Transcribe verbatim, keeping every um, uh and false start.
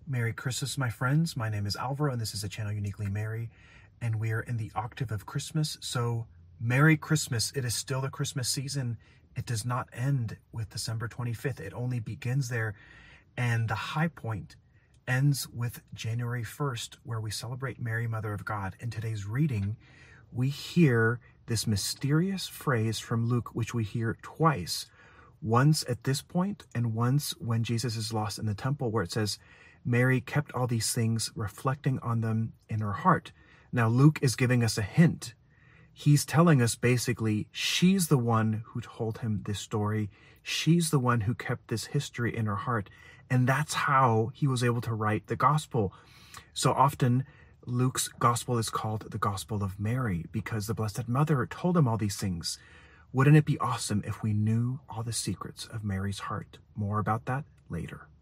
Merry Christmas, my friends. My name is Alvaro, and this is a channel Uniquely Merry, and we are in the octave of Christmas. So, Merry Christmas. It is still the Christmas season. It does not end with December twenty-fifth. It only begins there, and the high point ends with January first, where we celebrate Mary, Mother of God. In today's reading, we hear this mysterious phrase from Luke, which we hear twice. Once at this point, and once when Jesus is lost in the temple, where it says, Mary kept all these things, reflecting on them in her heart. Now, Luke is giving us a hint. He's telling us basically she's the one who told him this story. She's the one who kept this history in her heart. And that's how he was able to write the gospel. So often, Luke's gospel is called the Gospel of Mary because the Blessed Mother told him all these things. Wouldn't it be awesome if we knew all the secrets of Mary's heart? More about that later.